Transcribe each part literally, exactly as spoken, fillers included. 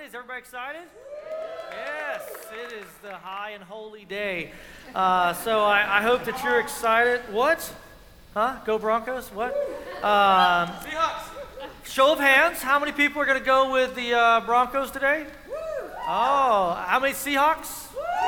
Sunday. Is everybody excited? Yes, it is the high and holy day. Uh, so I, I hope that you're excited. What? Huh? Go Broncos? What? Um, Seahawks. Show of hands. How many people are going to go with the uh, Broncos today? Oh, how many Seahawks?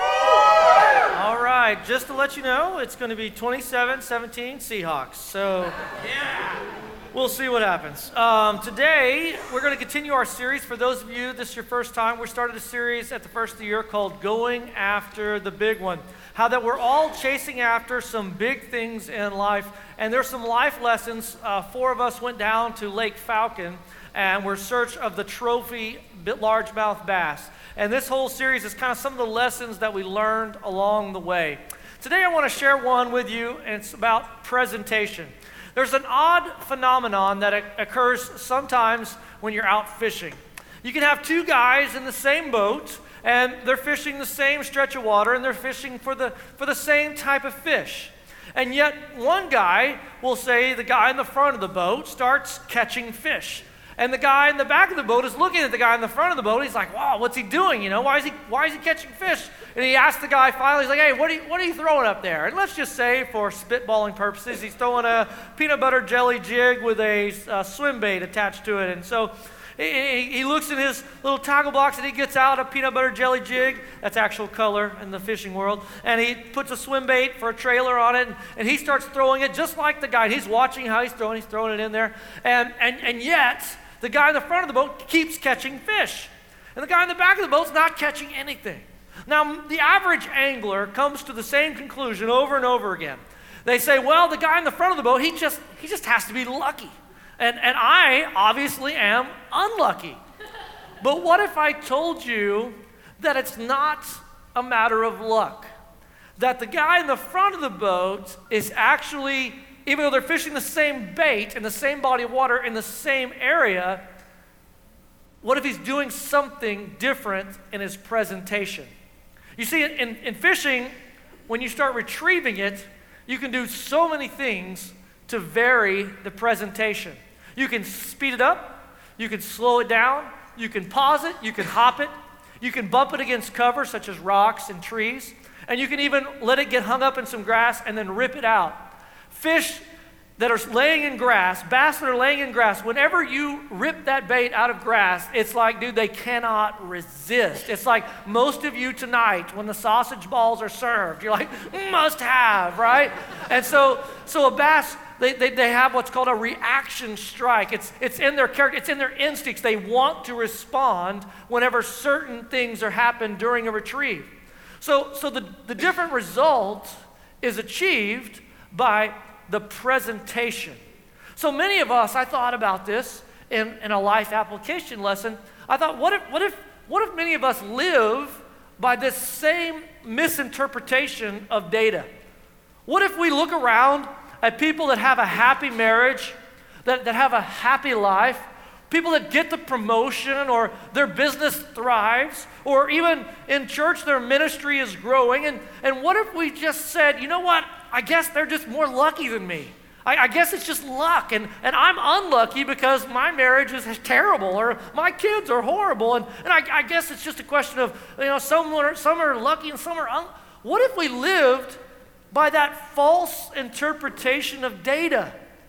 All right. Just to let you know, it's going to be twenty-seven seventeen Seahawks. So Yeah. we'll see what happens. Um, today, we're going to continue our series. For those of you, this is your first time, we started a series at the first of the year called Going After the Big One. How that we're all chasing after some big things in life. And there's some life lessons. Uh, four of us went down to Lake Falcon and we're in search of the trophy largemouth bass. And this whole series is kind of some of the lessons that we learned along the way. Today I want to share one with you, and it's about presentation. There's an odd phenomenon that occurs sometimes when you're out fishing. You can have two guys in the same boat, and they're fishing the same stretch of water, and they're fishing for the, for the same type of fish. And yet one guy will say the guy in the front of the boat starts catching fish. And the guy in the back of the boat is looking at the guy in the front of the boat. He's like, wow, what's he doing? You know, why is he, why is he catching fish? And he asks the guy finally, he's like, hey, what are you, what are you throwing up there? And let's just say, for spitballing purposes, he's throwing a peanut butter jelly jig with a uh, swim bait attached to it. And so he, he looks in his little tackle box and he gets out a peanut butter jelly jig. That's actual color in the fishing world. And he puts a swim bait for a trailer on it. And, and he starts throwing it just like the guy. He's watching how he's throwing. He's throwing it in there. And, and, and yet, the guy in the front of the boat keeps catching fish. And the guy in the back of the boat's not catching anything. Now, the average angler comes to the same conclusion over and over again. They say, well, the guy in the front of the boat, he just he just has to be lucky. And, and I obviously am unlucky. But what if I told you that it's not a matter of luck? That the guy in the front of the boat is actually, even though they're fishing the same bait in the same body of water in the same area, what if he's doing something different in his presentation? You see, in, in fishing, when you start retrieving it, you can do so many things to vary the presentation. You can speed it up, you can slow it down, you can pause it, you can hop it, you can bump it against cover such as rocks and trees, and you can even let it get hung up in some grass and then rip it out. Fish that are laying in grass, bass that are laying in grass, whenever you rip that bait out of grass, it's like, dude, they cannot resist. It's like most of you tonight when the sausage balls are served, you're like, must have, right? And so so a bass, they, they, they have what's called a reaction strike. It's, it's in their character, it's in their instincts. They want to respond whenever certain things are happening during a retrieve. So, so the, the different result is achieved by the presentation. So many of us, I thought about this in, in a life application lesson. I thought, what if, what if, what if many of us live by this same misinterpretation of data? What if we look around at people that have a happy marriage, that, that have a happy life, people that get the promotion or their business thrives, or even in church their ministry is growing, and, and what if we just said, you know what, I guess they're just more lucky than me. I, I guess it's just luck, and, and I'm unlucky because my marriage is terrible, or my kids are horrible, and, and I, I guess it's just a question of, you know, some are, some are lucky and some are un- What if we lived by that false interpretation of data?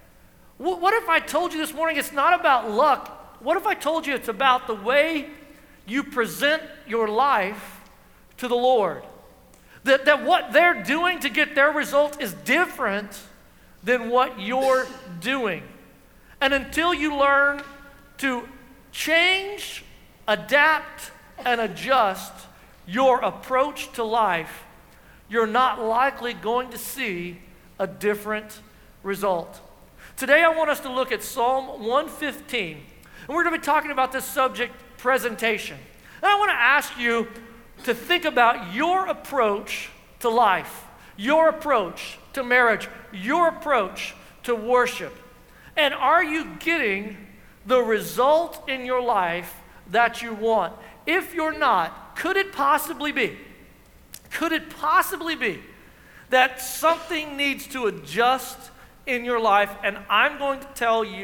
W- what if I told you this morning it's not about luck? What if I told you it's about the way you present your life to the Lord? That, that what they're doing to get their result is different than what you're doing. And until you learn to change, adapt, and adjust your approach to life, you're not likely going to see a different result. Today I want us to look at Psalm one fifteen, and we're going to be talking about this subject, presentation. And I want to ask you to think about your approach to life, your approach to marriage, your approach to worship. And are you getting the result in your life that you want? If you're not, could it possibly be, could it possibly be that something needs to adjust in your life? And I'm going to tell you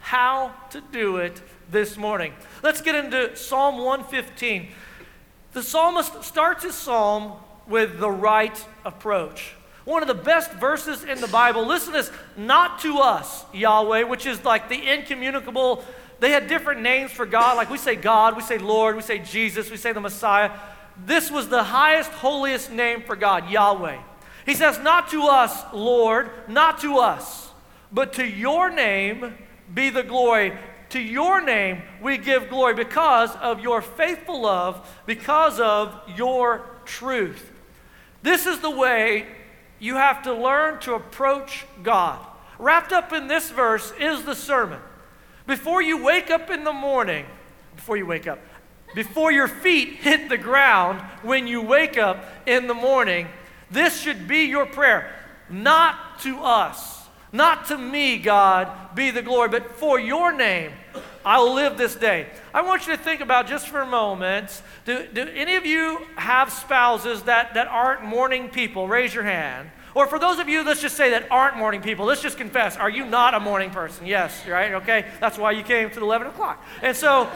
how to do it this morning. Let's get into Psalm one fifteen. The psalmist starts his psalm with the right approach. One of the best verses in the Bible. Listen to this, not to us, Yahweh, which is like the incommunicable. They had different names for God. Like we say God, we say Lord, we say Jesus, we say the Messiah. This was the highest, holiest name for God, Yahweh. He says, not to us, Lord, not to us, but to your name be the glory. To your name we give glory because of your faithful love, because of your truth. This is the way you have to learn to approach God. Wrapped up in this verse is the sermon. Before you wake up in the morning, before you wake up, before your feet hit the ground when you wake up in the morning, this should be your prayer. Not to us, not to me, God, be the glory, but for your name, I will live this day. I want you to think about just for a moment, do, do any of you have spouses that, that aren't morning people? Raise your hand. Or for those of you, let's just say that aren't morning people, let's just confess, are you not a morning person? Yes, right, okay? That's why you came to the eleven o'clock. And so,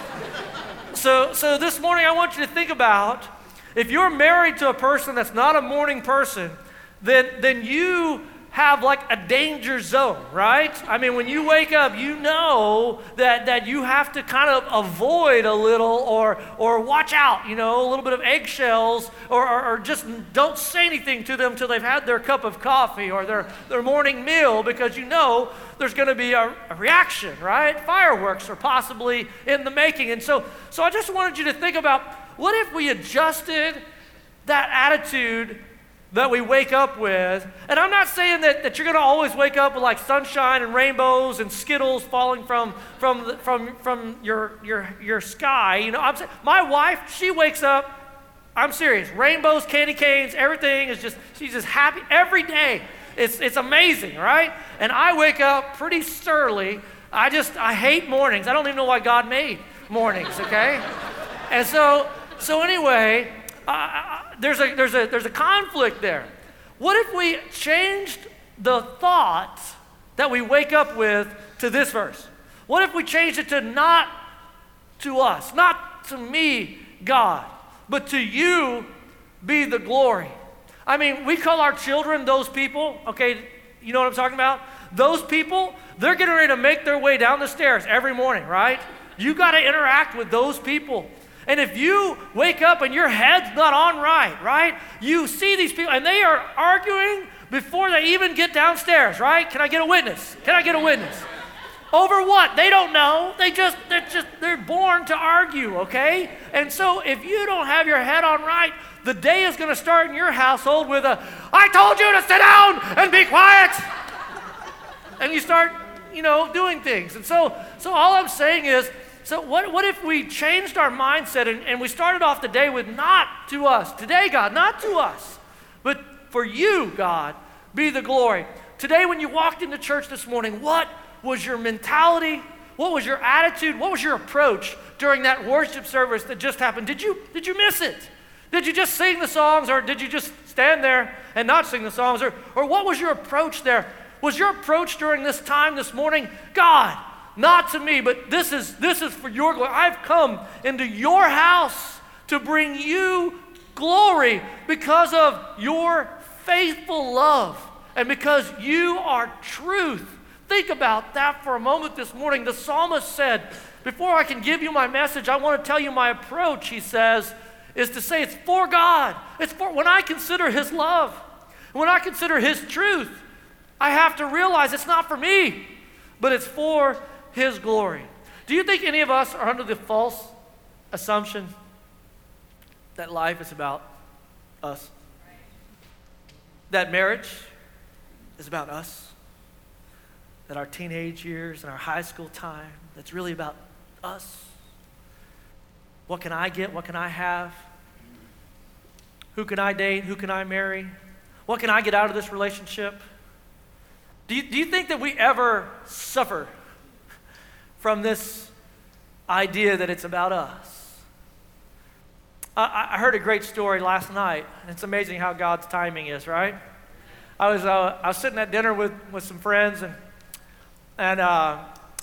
so, so this morning I want you to think about, if you're married to a person that's not a morning person, then, then you have like a danger zone, right? I mean, when you wake up, you know that, that you have to kind of avoid a little or or watch out, you know, a little bit of eggshells or, or, or just don't say anything to them until they've had their cup of coffee or their, their morning meal because you know there's going to be a, a reaction, right? Fireworks are possibly in the making. And so, so I just wanted you to think about, what if we adjusted that attitude that we wake up with? And I'm not saying that, that you're going to always wake up with like sunshine and rainbows and Skittles falling from from the, from from your your your sky. You know, I'm saying, my wife, she wakes up, I'm serious, rainbows, candy canes, everything is just, she's just happy every day. It's it's amazing, right? And I wake up pretty surly. I just, I hate mornings. I don't even know why God made mornings, okay? And so, so anyway, uh, There's a, there's, a, there's a conflict there. What if we changed the thought that we wake up with to this verse? What if we changed it to not to us, not to me, God, but to you be the glory? I mean, we call our children those people, okay, you know what I'm talking about? Those people, they're getting ready to make their way down the stairs every morning, right? You got to interact with those people. And if you wake up and your head's not on right, right? You see these people and they are arguing before they even get downstairs, right? Can I get a witness? Can I get a witness? Over what? They don't know. They just, they're just, they're born to argue, okay? And so if you don't have your head on right, the day is going to start in your household with a, I told you to sit down and be quiet. And you start, you know, doing things. And so, so all I'm saying is, So what, what if we changed our mindset and, and we started off the day with not to us. Today, God, not to us, but for you, God, be the glory. Today when you walked into church this morning, what was your mentality? What was your attitude? What was your approach during that worship service that just happened? Did you, did you miss it? Did you just sing the songs, or did you just stand there and not sing the songs? Or, or what was your approach there? Was your approach during this time this morning, God, not to me, but this is this is for your glory. I've come into your house to bring you glory because of your faithful love and because you are truth. Think about that for a moment this morning. The psalmist said, before I can give you my message, I want to tell you my approach, he says, is to say it's for God. It's for, when I consider his love, when I consider his truth, I have to realize it's not for me, but it's for his glory. Do you think any of us are under the false assumption that life is about us? That marriage is about us? That our teenage years and our high school time, that's really about us? What can I get? What can I have? Who can I date? Who can I marry? What can I get out of this relationship? Do you, do you think that we ever suffer from this idea that it's about us? I, I heard a great story last night, and it's amazing how God's timing is, right? I was uh, I was sitting at dinner with, with some friends, and and uh,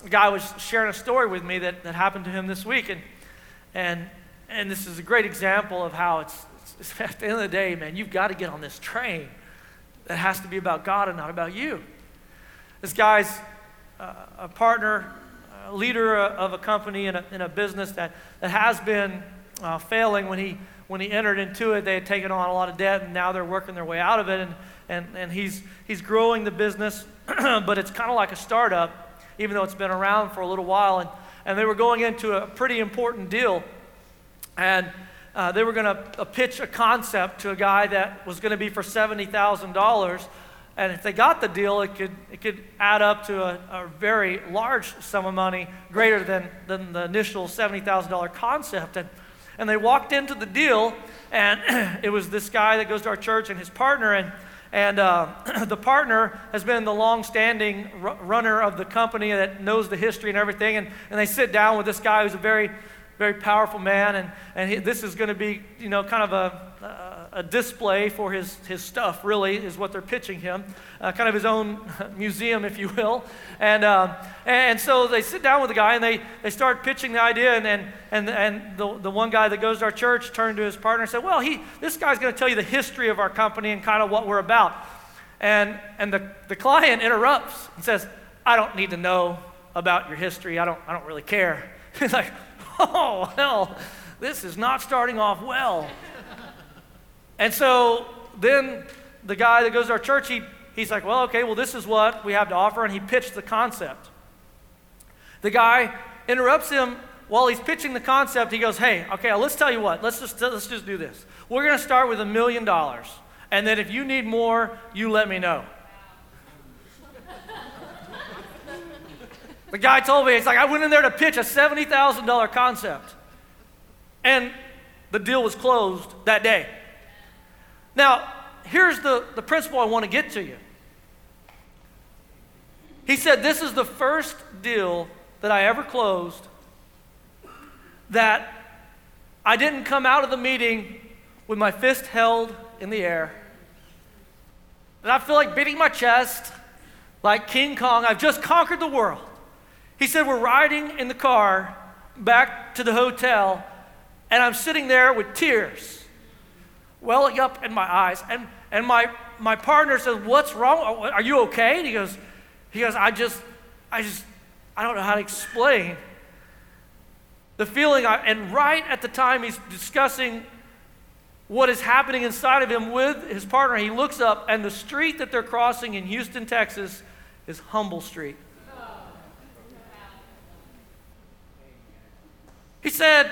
a guy was sharing a story with me that, that happened to him this week, and and and this is a great example of how it's, it's at the end of the day, man, you've got to get on this train that has to be about God and not about you. This guy's uh, a partner, a leader of a company in a, in a business that, that has been uh, failing. When he when he entered into it, they had taken on a lot of debt, and now they're working their way out of it, and and, and he's he's growing the business, but it's kind of like a startup, even though it's been around for a little while, and, and they were going into a pretty important deal, and uh, they were going to uh, pitch a concept to a guy that was going to be for seventy thousand dollars, and if they got the deal, it could it could add up to a, a very large sum of money, greater than, than the initial seventy thousand dollars concept, and, and they walked into the deal, and it was this guy that goes to our church and his partner, and And uh, the partner has been the long-standing r- runner of the company that knows the history and everything. And, and they sit down with this guy who's a very, very powerful man. And, and he, this is going to be, you know, kind of a, a, a display for his, his stuff, really, is what they're pitching him. Uh, kind of his own museum, if you will. And uh, and so they sit down with the guy, and they, they start pitching the idea. And and and, and the, the one guy that goes to our church turned to his partner and said, well, he this guy's going to tell you the history of our company and kind of what we're about. And and the, the client interrupts and says, I don't need to know about your history. I don't I don't really care. He's like, oh, hell, this is not starting off well. And so then the guy that goes to our church, he He's like, well, okay, well, this is what we have to offer, and he pitched the concept. The guy interrupts him while he's pitching the concept. He goes, hey, okay, let's tell you what. Let's just let's just do this. We're going to start with a million dollars, and then if you need more, you let me know. The guy told me, it's like, I went in there to pitch a seventy thousand dollars concept, and the deal was closed that day. Now, here's the, the principle I want to get to you. He said, this is the first deal that I ever closed that I didn't come out of the meeting with my fist held in the air. And I feel like beating my chest like King Kong. I've just conquered the world. He said, we're riding in the car back to the hotel, and I'm sitting there with tears welling up in my eyes. And, and my, my partner says, what's wrong? Are you okay? And he goes, he goes, I just, I just, I don't know how to explain the feeling. I, and right at the time he's discussing what is happening inside of him with his partner, he looks up, and the street that they're crossing in Houston, Texas is Humble Street. He said,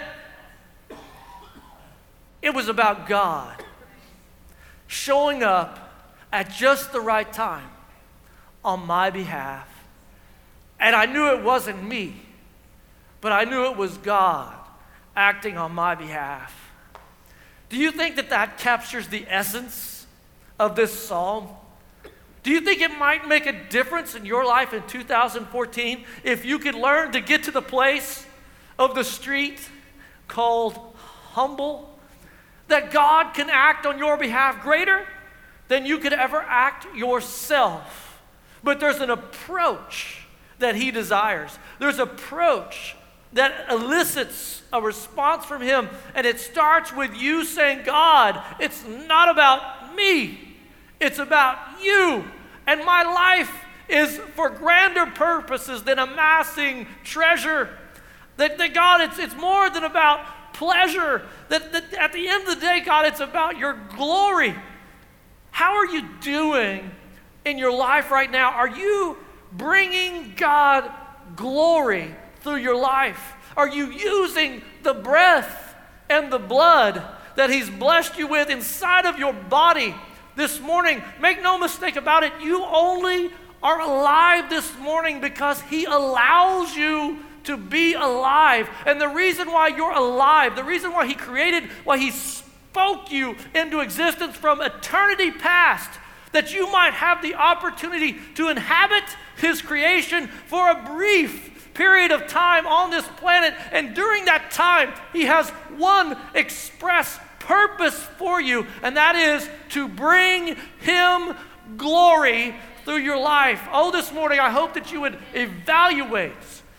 it was about God showing up at just the right time on my behalf. And I knew it wasn't me, but I knew it was God acting on my behalf. Do you think that that captures the essence of this psalm? Do you think it might make a difference in your life in two thousand fourteen if you could learn to get to the place of the street called humble? That God can act on your behalf greater than you could ever act yourself. But there's an approach that he desires. There's an approach that elicits a response from him, and it starts with you saying, God, it's not about me. It's about you. And my life is for grander purposes than amassing treasure. That, that God, it's, it's more than about pleasure. That, that at the end of the day, God, it's about your glory. How are you doing in your life right now? Are you bringing God glory through your life? Are you using the breath and the blood that he's blessed you with inside of your body this morning? Make no mistake about it, you only are alive this morning because he allows you to be alive. And the reason why you're alive, the reason why he created, why he spoke you into existence from eternity past, that you might have the opportunity to inhabit his creation for a brief period of time on this planet. And during that time, he has one express purpose for you, and that is to bring him glory through your life. Oh, this morning, I hope that you would evaluate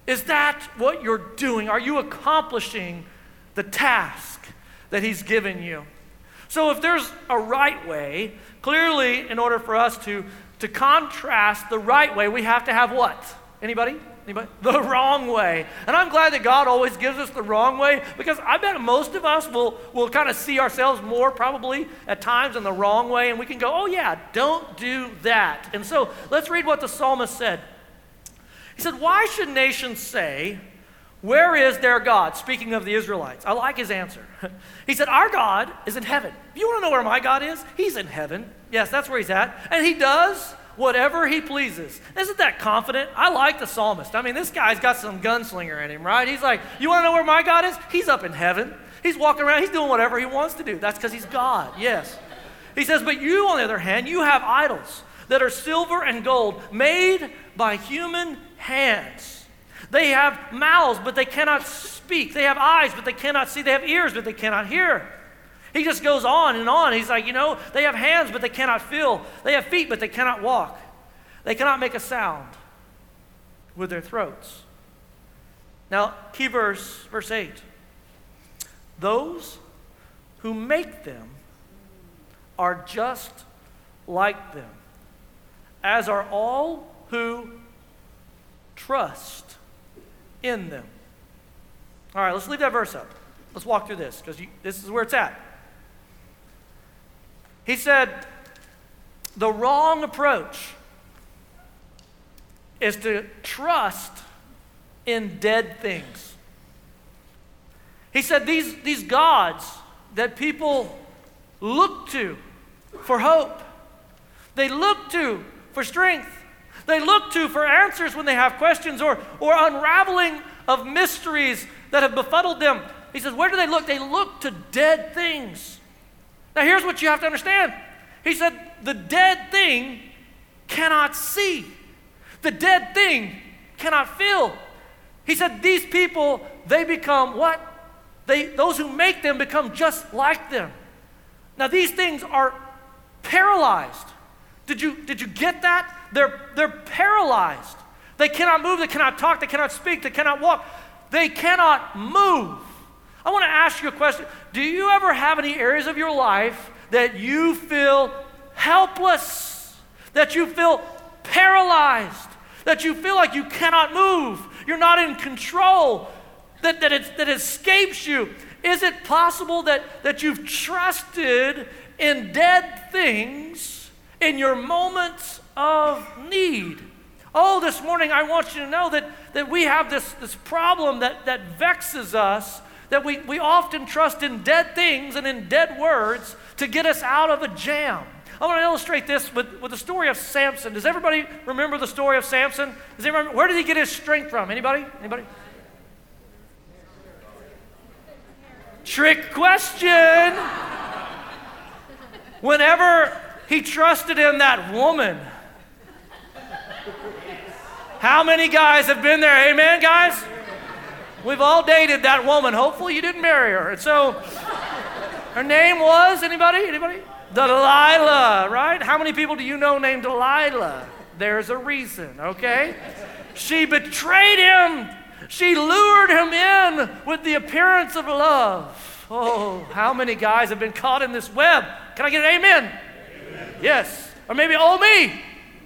Is that what you're doing? Are you accomplishing the task that he's given you? So if there's a right way, clearly in order for us to, to contrast the right way, we have to have what? Anybody? Anybody? The wrong way. And I'm glad that God always gives us the wrong way, because I bet most of us will, will kind of see ourselves more probably at times in the wrong way, and we can go, oh yeah, don't do that. And so let's read what the psalmist said. He said, why should nations say, where is their God? Speaking of the Israelites. I like his answer. He said, our God is in heaven. You want to know where my God is? He's in heaven. Yes, that's where he's at. And he does whatever he pleases. Isn't that confident? I like the psalmist. I mean, this guy's got some gunslinger in him, right? He's like, you want to know where my God is? He's up in heaven. He's walking around. He's doing whatever he wants to do. That's because he's God. Yes. He says, but you, on the other hand, you have idols that are silver and gold, made by human hands. They have mouths, but they cannot speak. They have eyes, but they cannot see. They have ears, but they cannot hear. He just goes on and on. He's like, you know, they have hands, but they cannot feel. They have feet, but they cannot walk. They cannot make a sound with their throats. Now, key verse, verse eight. Those who make them are just like them, as are all who trust in them. All right, let's leave that verse up. Let's walk through this, because this is where it's at. He said, the wrong approach is to trust in dead things. He said these, these gods that people look to for hope, they look to for strength, they look to for answers when they have questions, or, or unraveling of mysteries that have befuddled them. He says, where do they look? They look to dead things. Now here's what you have to understand. He said, the dead thing cannot see. The dead thing cannot feel. He said, these people, they become what? They, those who make them become just like them. Now these things are paralyzed. Did you, did you get that? They're, they're paralyzed. They cannot move, they cannot talk, they cannot speak, they cannot walk. They cannot move. I want to ask you a question. Do you ever have any areas of your life that you feel helpless, that you feel paralyzed, that you feel like you cannot move, you're not in control, that, that, it, that escapes you? Is it possible that, that you've trusted in dead things in your moments of need? Oh, this morning I want you to know that, that we have this, this problem that, that vexes us, that we, we often trust in dead things and in dead words to get us out of a jam. I want to illustrate this with, with the story of Samson. Does everybody remember the story of Samson? Does anybody, where did he get his strength from? Anybody? Anybody? Trick question. Whenever he trusted in that woman. How many guys have been there? Amen, guys? We've all dated that woman. Hopefully you didn't marry her. And so her name was, anybody? Anybody? Delilah, right? How many people do you know named Delilah? There's a reason, okay? She betrayed him. She lured him in with the appearance of love. Oh, how many guys have been caught in this web? Can I get an amen? Amen. Yes. Or maybe, oh, me.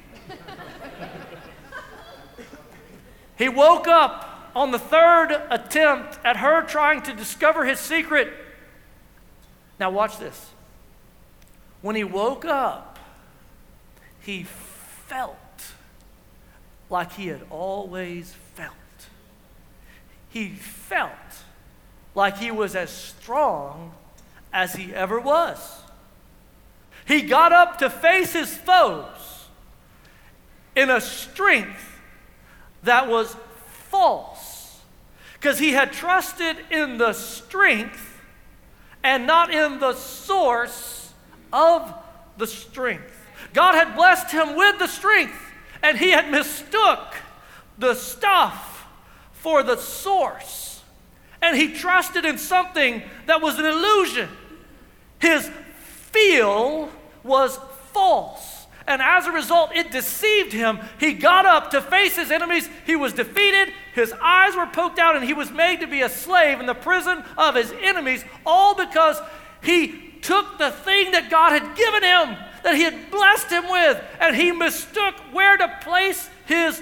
He woke up on the third attempt at her trying to discover his secret. Now watch this. When he woke up, he felt like he had always felt. He felt like he was as strong as he ever was. He got up to face his foes in a strength that was false, because he had trusted in the strength and not in the source of the strength. God had blessed him with the strength, and he had mistook the stuff for the source. And he trusted in something that was an illusion. His feel was false. And as a result, it deceived him. He got up to face his enemies. He was defeated. His eyes were poked out, and he was made to be a slave in the prison of his enemies, all because he took the thing that God had given him, that he had blessed him with, and he mistook where to place his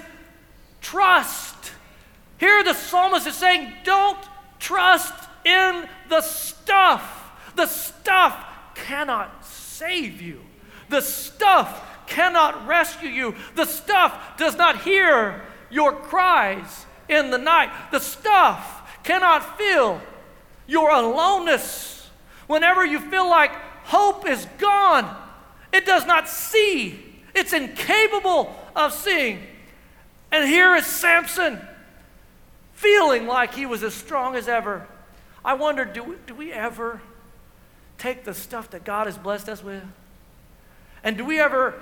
trust. Here the psalmist is saying, don't trust in the stuff. The stuff cannot save you. The stuff cannot rescue you. The stuff does not hear your cries in the night. The stuff cannot fill your aloneness. Whenever you feel like hope is gone, it does not see. It's incapable of seeing. And here is Samson, feeling like he was as strong as ever. I wonder, do we, do we ever take the stuff that God has blessed us with? And do we ever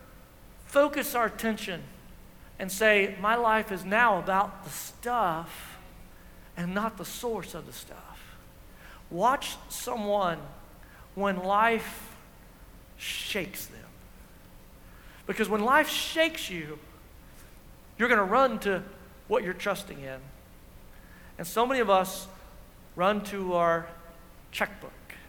focus our attention and say, my life is now about the stuff and not the source of the stuff? Watch someone when life shakes them. Because when life shakes you, you're going to run to what you're trusting in. And so many of us run to our checkbook,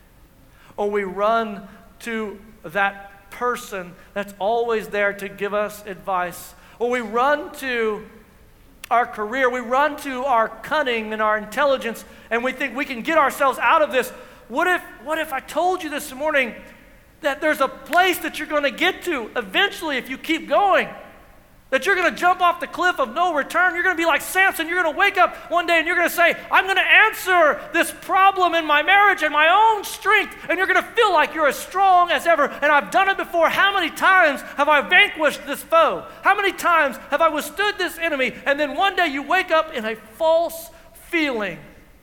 or we run to that person that's always there to give us advice, or we run to our career, we run to our cunning and our intelligence, and we think we can get ourselves out of this. What if, what if I told you this morning that there's a place that you're going to get to eventually if you keep going? That you're going to jump off the cliff of no return. You're going to be like Samson. You're going to wake up one day and you're going to say, I'm going to answer this problem in my marriage in my own strength. And you're going to feel like you're as strong as ever. And I've done it before. How many times have I vanquished this foe? How many times have I withstood this enemy? And then one day you wake up in a false feeling,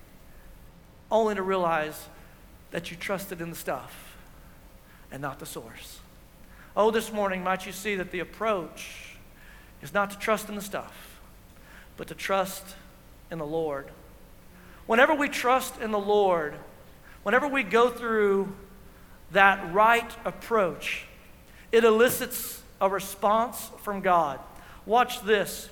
only to realize that you trusted in the stuff and not the source. Oh, this morning, might you see that the approach is not to trust in the stuff, but to trust in the Lord. Whenever we trust in the Lord, whenever we go through that right approach, it elicits a response from God. Watch this.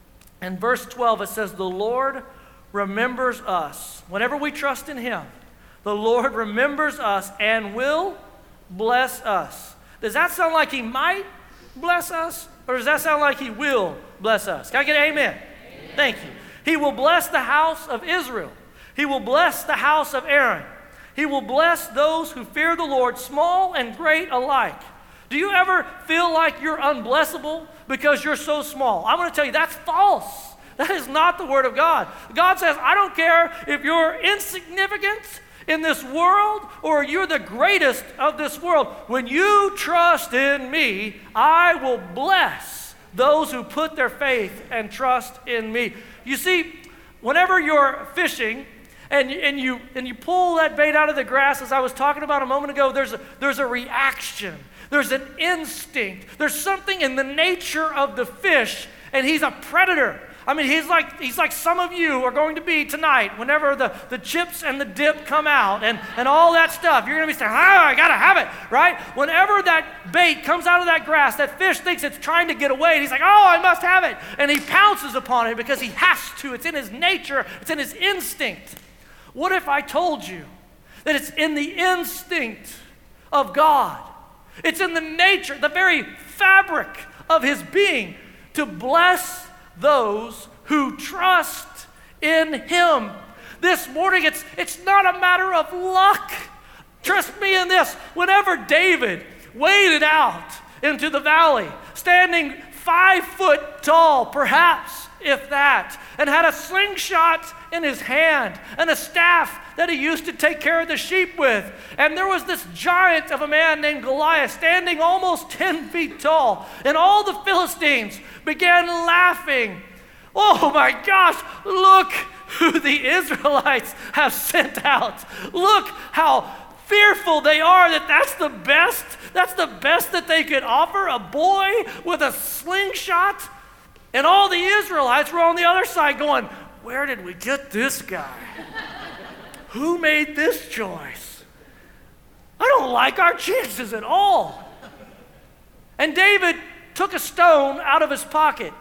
In verse twelve, it says, the Lord remembers us. Whenever we trust in Him, the Lord remembers us and will bless us. Does that sound like He might bless us? Or does that sound like He will bless us? Can I get an amen? Amen? Thank you. He will bless the house of Israel. He will bless the house of Aaron. He will bless those who fear the Lord, small and great alike. Do you ever feel like you're unblessable because you're so small? I'm going to tell you, that's false. That is not the Word of God. God says, I don't care if you're insignificant in this world, or you're the greatest of this world. When you trust in me, I will bless those who put their faith and trust in me. You see, whenever you're fishing and, and, you, and you pull that bait out of the grass, as I was talking about a moment ago, there's a, there's a reaction. There's an instinct. There's something in the nature of the fish, and he's a predator. I mean, he's like he's like some of you are going to be tonight whenever the, the chips and the dip come out and, and all that stuff. You're going to be saying, ah, I got to have it, right? Whenever that bait comes out of that grass, that fish thinks it's trying to get away. And he's like, oh, I must have it. And he pounces upon it because he has to. It's in his nature. It's in his instinct. What if I told you that it's in the instinct of God? It's in the nature, the very fabric of His being to bless those who trust in Him. This morning, it's, it's not a matter of luck. Trust me in this. Whenever David waded out into the valley, standing five foot tall, perhaps, if that, and had a slingshot in his hand and a staff that he used to take care of the sheep with. And there was this giant of a man named Goliath standing almost ten feet tall. And all the Philistines began laughing. Oh my gosh, look who the Israelites have sent out. Look how fearful they are that that's the best, that's the best that they could offer, a boy with a slingshot. And all the Israelites were on the other side going, where did we get this guy? Who made this choice? I don't like our chances at all. And David took a stone out of his pocket.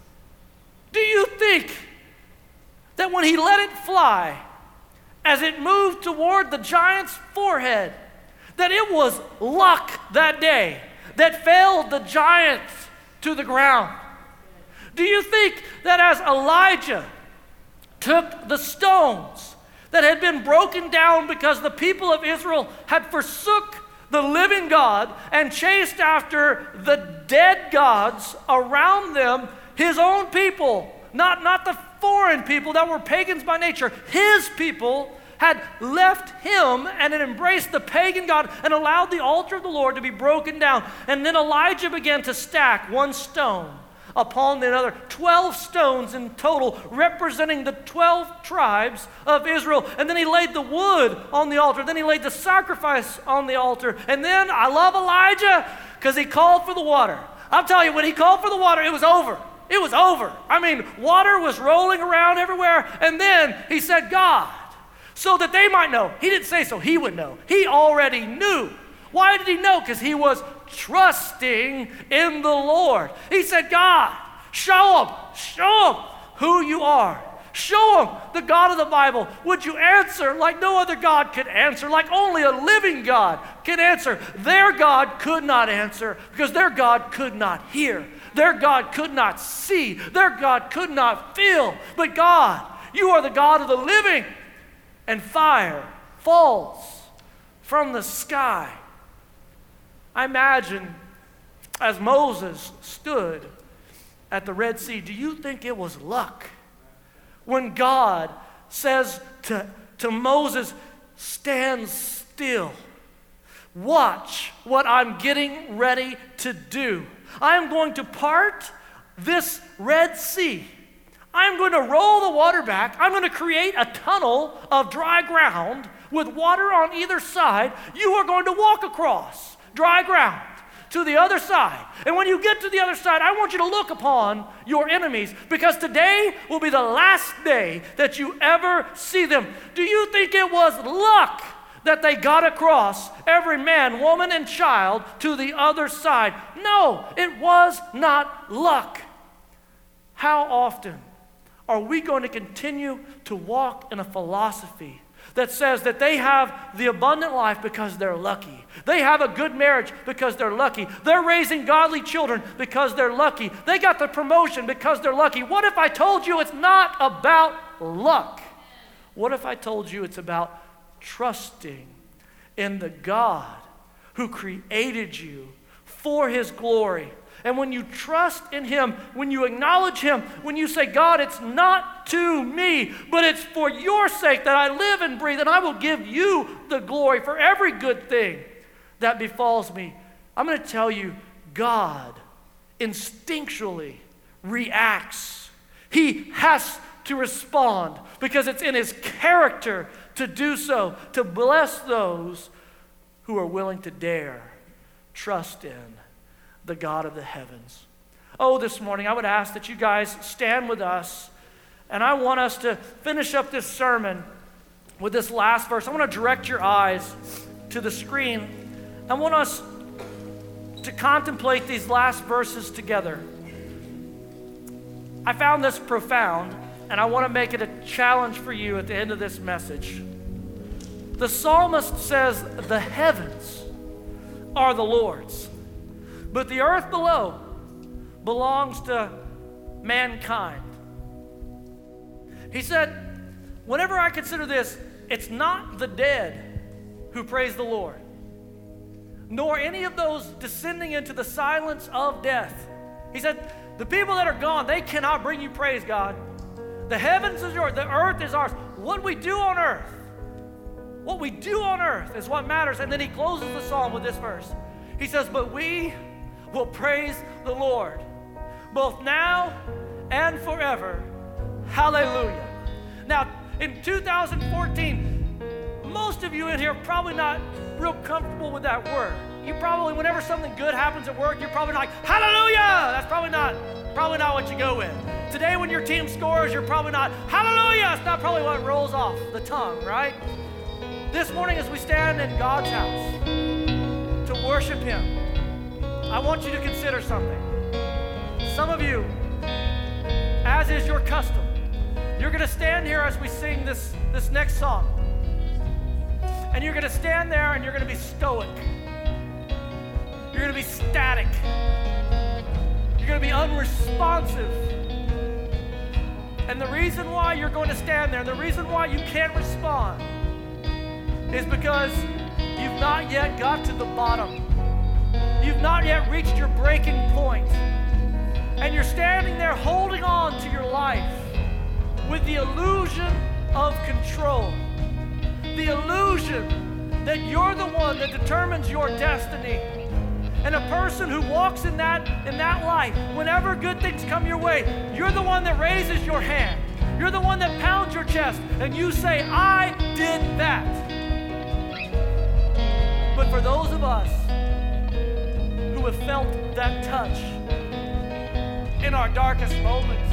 Do you think that when he let it fly, as it moved toward the giant's forehead, that it was luck that day that felled the giant to the ground? Do you think that as Elijah took the stones that had been broken down because the people of Israel had forsook the living God and chased after the dead gods around them, his own people, not, not the foreign people that were pagans by nature, his people had left him and had embraced the pagan god and allowed the altar of the Lord to be broken down. And then Elijah began to stack one stone upon another, twelve stones in total, representing the twelve tribes of Israel. And then he laid the wood on the altar. Then he laid the sacrifice on the altar. And then, I love Elijah because he called for the water. I'll tell you, when he called for the water, it was over. It was over. I mean, water was rolling around everywhere. And then he said, God, so that they might know. He didn't say so he would know. He already knew. Why did he know? Because he was trusting in the Lord. He said, God, show them, show them who you are. Show them the God of the Bible. Would you answer like no other God could answer, like only a living God can answer? Their God could not answer because their God could not hear. Their God could not see. Their God could not feel. But God, you are the God of the living. And fire falls from the sky. I imagine as Moses stood at the Red Sea, do you think it was luck when God says to, to Moses, stand still, watch what I'm getting ready to do. I am going to part this Red Sea. I'm going to roll the water back. I'm going to create a tunnel of dry ground with water on either side. You are going to walk across dry ground to the other side. And when you get to the other side, I want you to look upon your enemies because today will be the last day that you ever see them. Do you think it was luck that they got across, every man, woman, and child, to the other side? No, it was not luck. How often are we going to continue to walk in a philosophy that says that they have the abundant life because they're lucky? They have a good marriage because they're lucky. They're raising godly children because they're lucky. They got the promotion because they're lucky. What if I told you it's not about luck? What if I told you it's about trusting in the God who created you for his glory? And when you trust in him, when you acknowledge him, when you say, God, it's not to me, but it's for your sake that I live and breathe, and I will give you the glory for every good thing that befalls me. I'm going to tell you, God instinctually reacts. He has to respond because it's in his character to do so, to bless those who are willing to dare trust in the God of the heavens. Oh, this morning I would ask that you guys stand with us, and I want us to finish up this sermon with this last verse. I want to direct your eyes to the screen. I want us to contemplate these last verses together. I found this profound, and I want to make it a challenge for you at the end of this message. The psalmist says, the heavens are the Lord's, but the earth below belongs to mankind. He said, whenever I consider this, it's not the dead who praise the Lord, nor any of those descending into the silence of death. He said, the people that are gone, they cannot bring you praise, God. The heavens is yours, the earth is ours. What we do on earth, what we do on earth is what matters. And then he closes the psalm with this verse. He says, but we will praise the Lord, both now and forever. Hallelujah. Now, in two thousand fourteen, most of you in here are probably not real comfortable with that word. You probably, whenever something good happens at work, you're probably like, hallelujah! That's probably not, probably not what you go with. Today when your team scores, you're probably not, hallelujah! It's not probably what rolls off the tongue, right? This morning as we stand in God's house to worship him, I want you to consider something. Some of you, as is your custom, you're going to stand here as we sing this, this next song. And you're going to stand there and you're going to be stoic. You're going to be static. You're going to be unresponsive. And the reason why you're going to stand there, and the reason why you can't respond, is because you've not yet got to the bottom. You've not yet reached your breaking point. And you're standing there holding on to your life with the illusion of control. The illusion that you're the one that determines your destiny. And a person who walks in that, in that light, whenever good things come your way, you're the one that raises your hand. You're the one that pounds your chest and you say, I did that. But for those of us who have felt that touch in our darkest moments,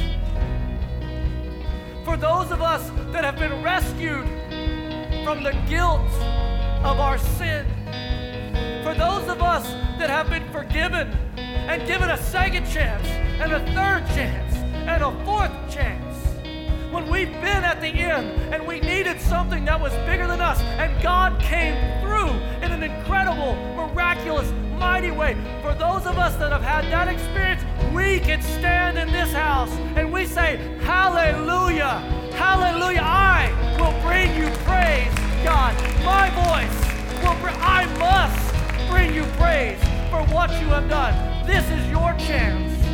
for those of us that have been rescued from the guilt of our sin, for those of us that have been forgiven and given a second chance and a third chance and a fourth chance, when we've been at the end and we needed something that was bigger than us and God came through in an incredible, miraculous, mighty way. For those of us that have had that experience, we can stand in this house and we say, hallelujah, hallelujah. I will bring you praise, God. My voice will bring, I must bring you praise for what you have done. This is your chance